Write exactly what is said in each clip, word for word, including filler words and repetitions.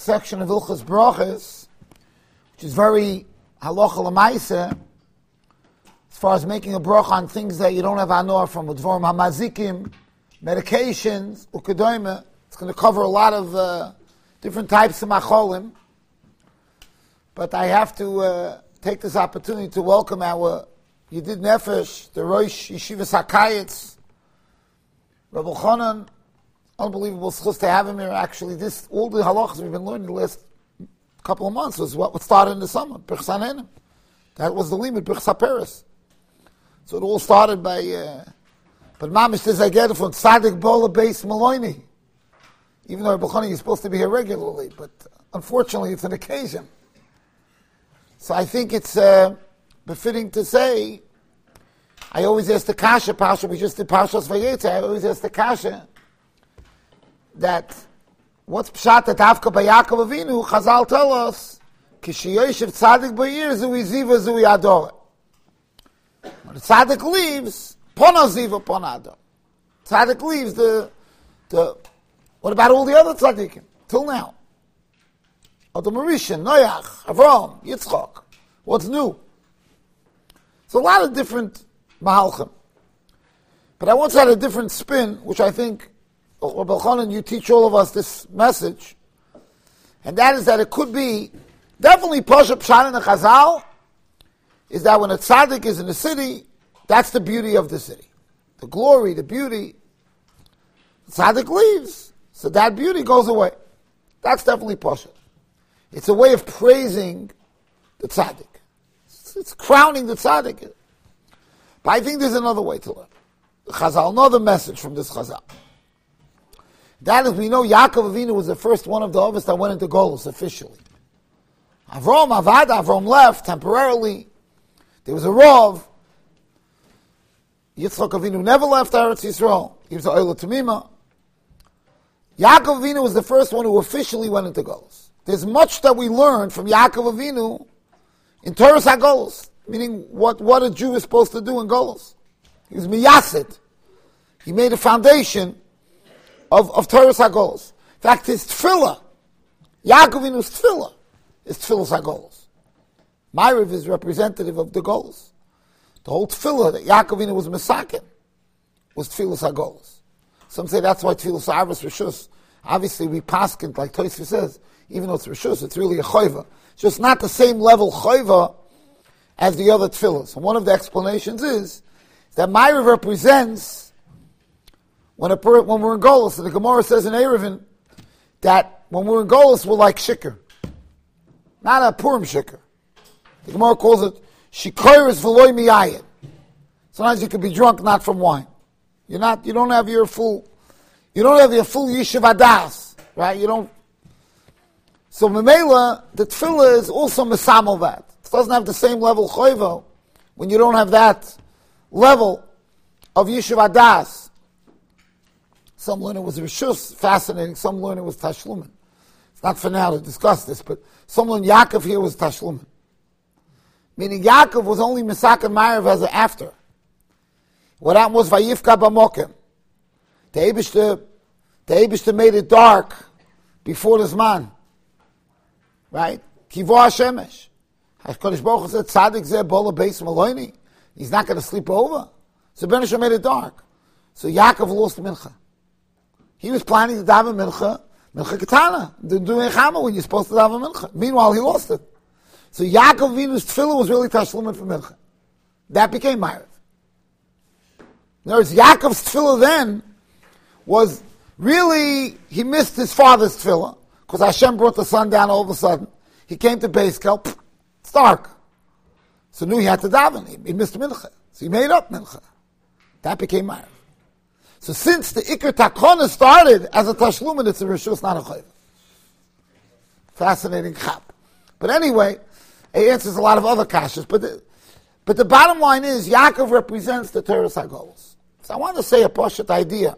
section of Ilchas Brachas, which is very halacha l'maaseh, as far as making a bracha on things that you don't have anor from, udvarim hamazikim, medications, ukedoime. It's going to cover a lot of uh, different types of macholim. But I have to uh, take this opportunity to welcome our Yedid Nefesh, the Rosh Yeshivas HaKayetz, Rabbi Chanan. Unbelievable schus to have him here. Actually, this all the halachas we've been learning the last couple of months was what started in the summer. Birchas Hanenim. That was the limit, Birchas HaPeres. So it all started by, uh, but Mamish this I get it from Tzadik Bola Beis Maloni. Even though Rabbi Chanan is supposed to be here regularly, but unfortunately it's an occasion. So I think it's uh, befitting to say, I always ask the Kasha, Pasha, we just did Parshas Vayetze, I always ask the Kasha, that what's pshat that Avka by Yaakov Avinu, Chazal tell us, Kishiyoshev Tzadik B'yir Zui Ziva Zui Ador. When the Tzadik leaves, Pona Ziva Pona Ador. Tzadik leaves, the, the, what about all the other Tzadikim, till now? Adam Rishon, Noach, Avram, Yitzchak. What's new? It's a lot of different Mahalchim. But I once had a different spin, which I think Rabbi Chanan, you teach all of us this message, and that is that it could be definitely Pasha Pshat in the Chazal, is that when a tzaddik is in the city, that's the beauty of the city. The glory, the beauty. The tzaddik leaves, so that beauty goes away. That's definitely Pasha. It's a way of praising the tzaddik. It's, it's crowning the tzaddik. But I think there's another way to learn. The Chazal, another message from this Chazal. That is, we know Yaakov Avinu was the first one of the Avos that went into Golus officially. Avram Avad, Avram left temporarily. There was a Rov. Yitzchak Avinu never left Eretz Yisrael. He was a Oila Tamima. Yaakov Avinu was the first one who officially went into Golus. There's much that we learn from Yaakov Avinu in Torah HaGolus, meaning what, what a Jew is supposed to do in Golus. He was miyasid. He made a foundation Of, of Torah HaGolus. In fact, his tefillah, Yaakov Avinu's tefillah, is tefillah HaGolus. Ma'ariv is representative of the Golus. The whole tefillah that Yaakov Avinu was mesaken was tefillah HaGolus. Some say that's why tefillah Ha'avos Rishus. Obviously, we paskin, like Tosfos says, even though it's Rishus, it's really a choiva. It's just not the same level choiva as the other tefillahs. And one of the explanations is that Ma'ariv represents When, a, when we're in Golus, and the Gemara says in Erevin that when we're in Golus, we're like shikr. Not a Purim shikr. The Gemara calls it shikoris v'loy miyayin. Sometimes you can be drunk not from wine. You're not, you don't have your full, you don't have your full yishuv adas, right? You don't. So Memela, the tefillah is also mesamel that. It doesn't have the same level choivo when you don't have that level of yishuv adas. Some learn it was Rishus, fascinating. Some learn it was Tashlumin. It's not for now to discuss this, but some learn Yaakov here was Tashlumin. Meaning Yaakov was only Misak and Ma'ariv as an after. What happened was Vayifka B'mokim. The Eibishter, the Eibishter made it dark before the Zman. Right? Kivo HaShemesh. HaKadosh Baruch Hu said, Tzadik zeh bola beis Maloni. He's not going to sleep over. So Ben Hashem made it dark. So Yaakov lost Mincha. He was planning to daven mincha, mincha katana, to do nechama when you're supposed to daven mincha. Meanwhile, he lost it. So Yaakov Avinu's tefillah was really tashlumin for mincha. That became Ma'ariv. In other words, Yaakov's tefillah then was really, he missed his father's tefillah, because Hashem brought the sun down all of a sudden. He came to Beis Kel, it's dark. So knew he had to daven. He, he missed mincha. So he made up mincha. That became Ma'ariv. So since the Iker Takona started as a Tashlumin, it's a Rishus, not a Chayv. Fascinating chap. But anyway, it answers a lot of other kashas. But the, but the bottom line is, Yaakov represents the Torah HaGolus. So I want to say a Pashat idea.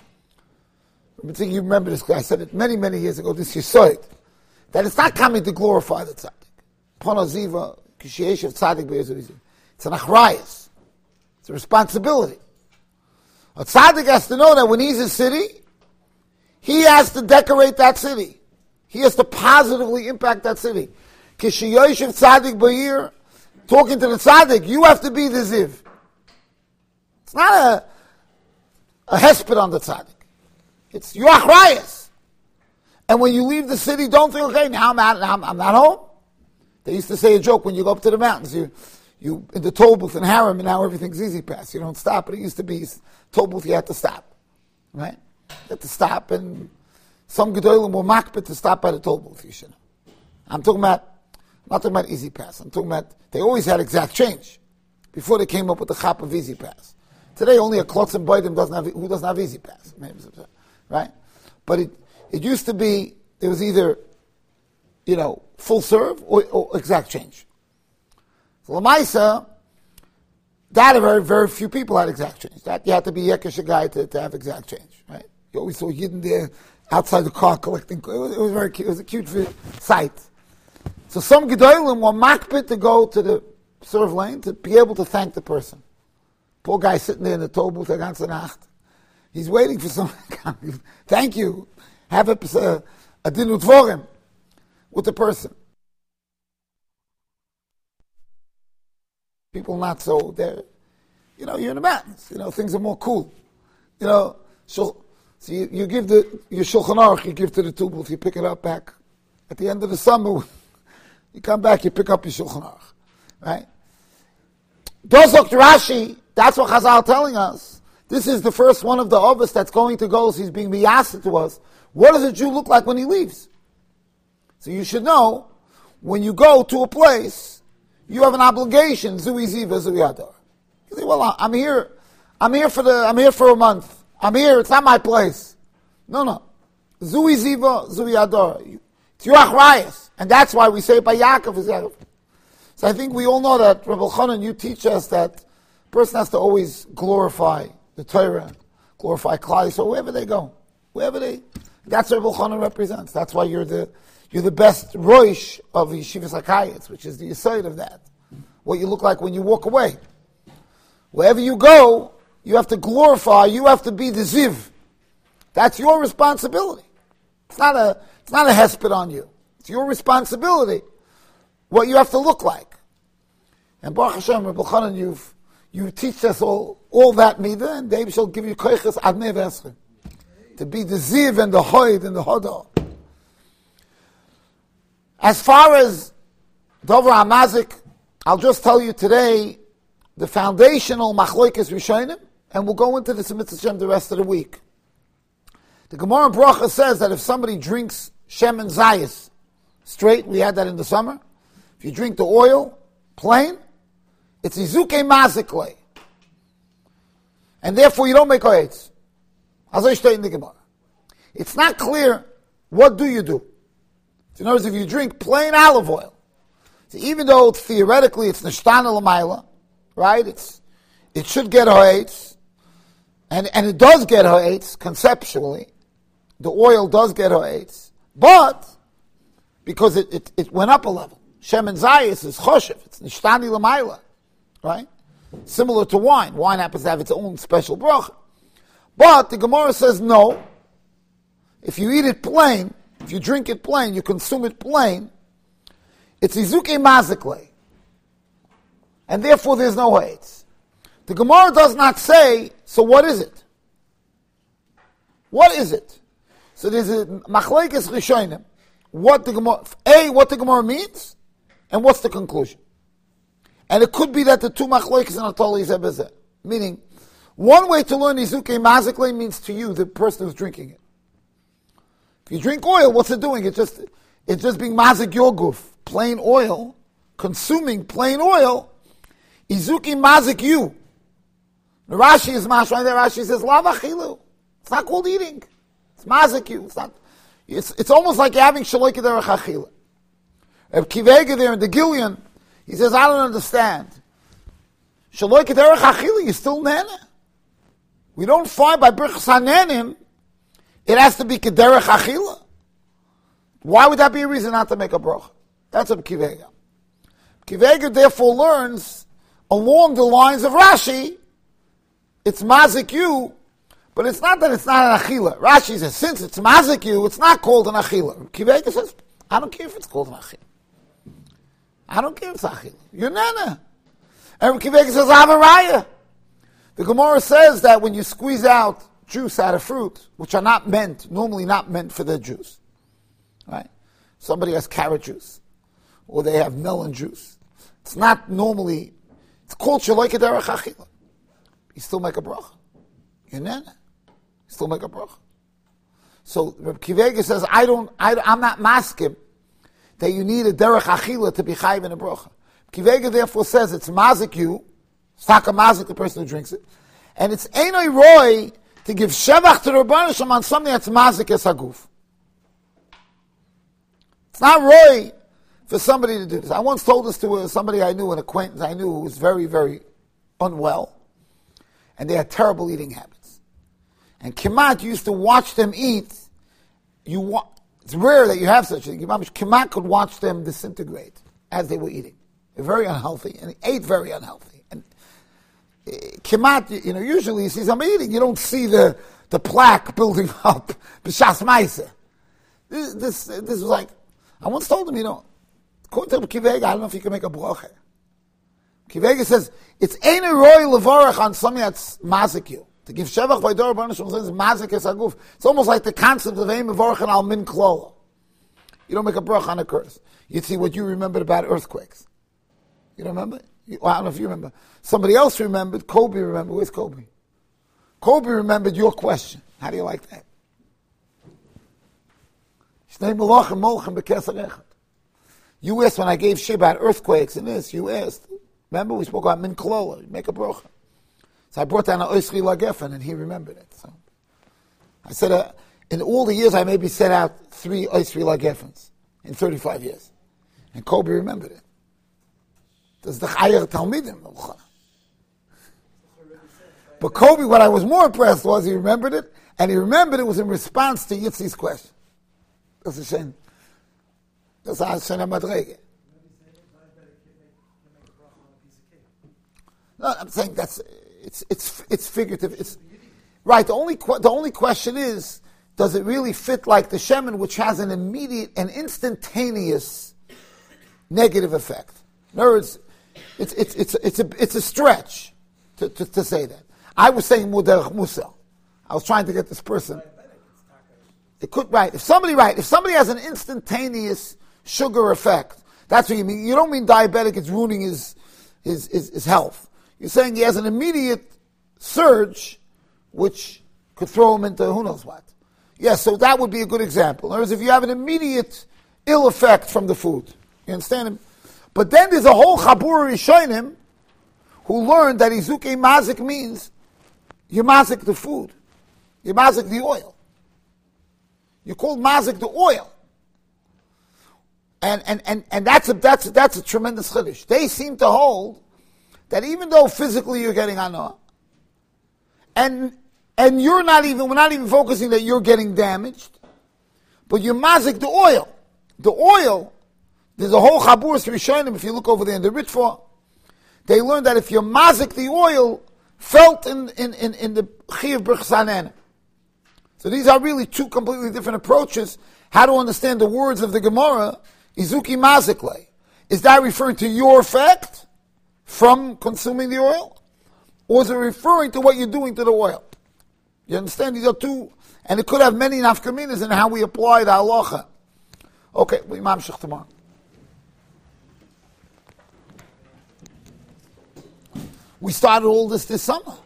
I think you remember this, I said it many, many years ago, this Yisoid, that it's not coming to glorify the Tzaddik. Pona Ziva, Kishiyeshev Tzaddik Be'ezor. It's an achrayas. It's a responsibility. A tzaddik has to know that when he's in city, he has to decorate that city. He has to positively impact that city. Kishiyoishiv tzaddik b'yir, talking to the tzaddik, you have to be the ziv. It's not a, a hesped on the tzaddik. It's your achrayas. And when you leave the city, don't think, okay, now I'm, out, now I'm, I'm not home. They used to say a joke when you go up to the mountains, you, you in the toll booth in Haram, and now everything's easy pass. You don't stop, but it used to be toll booth, you had to stop. Right? You had to stop, and some gedolim were makbid to stop by the toll booth, you should know. I'm talking about, I'm not talking about easy pass. I'm talking about, they always had exact change before they came up with the chap of easy pass. Today, only a klotz and boidim doesn't have, who doesn't have easy pass. Right? But it, it used to be, there was either, you know, full serve or, or exact change. So Lamaisa, that very, very few people had exact change. That you had to be Yekesh guy to, to have exact change, right? You always saw Yidden there outside the car collecting. It was, it was very cute. It was a cute sight. So some Gedolim were makbid to go to the serve lane to be able to thank the person. Poor guy sitting there in the toll booth, the ganze Nacht. He's waiting for someone to come. Thank you. Have a, a, a dinut for him with the person. People not so, they're, you know, you're in the mountains. You know, things are more cool. You know, so, so you, you give the, your Shulchan Aruch, you give to the toll booth, you pick it up back. At the end of the summer, you come back, you pick up your Shulchan Aruch. Right? Dosok Rashi, that's what Chazal telling us. This is the first one of the Ovis that's going to go, so he's being miyaseh to us. What does a Jew look like when he leaves? So you should know, when you go to a place, you have an obligation, Zui Ziva, Zui Adar. You say, well, I'm here, I'm here for the, I'm here for a month. I'm here, it's not my place. No, no. Zui Ziva, Zui Adar. It's your achrayas. And that's why we say by Yaakov is Yaakov. So I think we all know that, Rabbi Chanan, you teach us that a person has to always glorify the Torah, glorify Klal, so wherever they go, wherever they, that's what Rabbi Chanan represents. That's why you're the, you're the best roish of Yeshivas HaKayetz, which is the aside of that. What you look like when you walk away. Wherever you go, you have to glorify, you have to be the ziv. That's your responsibility. It's not a, it's not a hesped on you. It's your responsibility, what you have to look like. And Baruch Hashem, Rabbi Chanan, you've, you teach us all, all that midah, and Dave shall give you koiches ad neveschem. To be the ziv and the hoid and the hodah. As far as Dover HaMazik, I'll just tell you today the foundational machloikes rishonim, and we'll go into this mitzvah Shem the rest of the week. The Gemara in Bracha says that if somebody drinks Shem and Zayis straight, we had that in the summer. If you drink the oil plain, it's izuke mazikle, and therefore you don't make oetz. As I state in the Gemara, it's not clear what do you do. So in other words, if you drink plain olive oil, so even though it's, theoretically it's nishtana l'mayla, right? It's it should get oetz, and and it does get oetz conceptually. The oil does get oetz, but because it, it, it went up a level. Shem and Zayis is choshev. It's nishtani l'mayla, right? Similar to wine. Wine happens to have its own special bracha. But the Gemara says no. If you eat it plain, if you drink it plain, you consume it plain, it's izuke mazikle. And therefore there's no hates. The Gemara does not say, so what is it? What is it? So there's a machlekes rishonim. What the Gemara, A, what the Gemara means, and what's the conclusion. And it could be that the two machlekes are totally zebezeh. Meaning, one way to learn izuke mazikle means to you, the person who's drinking it. If you drink oil, what's it doing? It's just, it's just being mazik your guf. Plain oil, consuming plain oil, izuki mazik you. The Rashi is mashma there. Rashi says, lava chilu. It's not called eating. It's mazik you. It's not, it's, it's almost like you're having shaloy kederach achila. Reb Kivega there in the Gillian, he says, I don't understand. Shaloy kederach achila, you still nana. We don't find by Birchas HaNenim, it has to be kederach achila. Why would that be a reason not to make a bracha? That's a Kivega. Kivega therefore learns along the lines of Rashi, it's mazik you, But it's not that it's not an achila. Rashi says, since it's mazik you, it's not called an achila. Akiva Eiger says, I don't care if it's called an achila. I don't care if it's achila. You're nana. And Akiva Eiger says, I have a raya. The Gemara says that when you squeeze out juice out of fruit, which are not meant, normally not meant for the juice, right? Somebody has carrot juice, or they have melon juice. It's not normally, it's called shaloika derech achila. You still make a bracha. You're nana. You still make a bracha. So Reb Akiva Eiger says, I don't, I, I'm not maskim that you need a derech achila to be chayiv in a bracha. Akiva Eiger therefore says it's mazik you, it's not a mazik the person who drinks it, and it's einoi roy to give shevach to the Rebbeinu Shalom on something that's mazik es haguf. It's not roy for somebody to do this. I once told this to somebody I knew, an acquaintance I knew who was very, very unwell, and they had terrible eating habits. And Kimat used to watch them eat. You wa- It's rare that you have such a thing. Kimat could watch them disintegrate as they were eating. They're very unhealthy, and they ate very unhealthy. And uh, Kimat, you know, usually you see somebody eating, you don't see the, the plaque building up. B'shas Maisa. This, this, this was like, I once told him, you know, according to Akiva Eiger, I don't know if you can make a bracha. Akiva Eiger says, it's ein roy levarach on something that's mazik you. To give shevach by Dor Rebbeinu Shalom says mazik es haguf. It's almost like the concept of ein mevarach al min klola. You don't make a bracha on a curse. You see what you remembered about earthquakes. You don't remember? You, well, I don't know if you remember. Somebody else remembered. Kobe remembered. Where's Kobe? Kobe remembered your question. How do you like that? You asked when I gave shir about earthquakes and this. You asked. Remember we spoke about min klola. You make a bracha. So I brought down an Oisri Lagefen and he remembered it. So I said, uh, in all the years I maybe set out three Oisri Lagefens in thirty-five years. And Kobe remembered it. That's the Chayer Talmidim. But Kobe, what I was more impressed was he remembered it, and he remembered it was in response to Yitzi's question. That's a shame. That's a shame madrege. No, I'm saying that's it's it's it's figurative. It's right. The only the only question is, does it really fit like the shemen, which has an immediate and instantaneous negative effect? In other words, it's it's it's it's a it's a stretch to, to, to say that. I was saying muderach musel. I was trying to get this person. It could right. If somebody right, if somebody has an instantaneous sugar effect, that's what you mean. You don't mean diabetic. It's ruining his his his, his health. You're saying he has an immediate surge, which could throw him into who knows what. Yes, so that would be a good example. In other words, if you have an immediate ill effect from the food, you understand him? But then there's a whole Chabur Rishonim who learned that Izuke Mazik means you mazik the food, you mazik the oil. You call mazik the oil. And and, and, and that's a that's a, that's a tremendous chiddush. They seem to hold that even though physically you're getting hana, and and you're not even we're not even focusing that you're getting damaged, but you mazik the oil. The oil, there's a whole Chabur Rishonim, if you look over there in the Ritva, they learned that if you mazik the oil, felt in in, in, in the Chiyav B'chsanen. So these are really two completely different approaches. How to understand the words of the Gemara, Izuki Mazikle. Is that referring to your effect from consuming the oil? Or is it referring to what you're doing to the oil? You understand? These are two, and it could have many nafkaminas in how we apply the halacha. Okay, we mamshich tomorrow. We started all this this summer.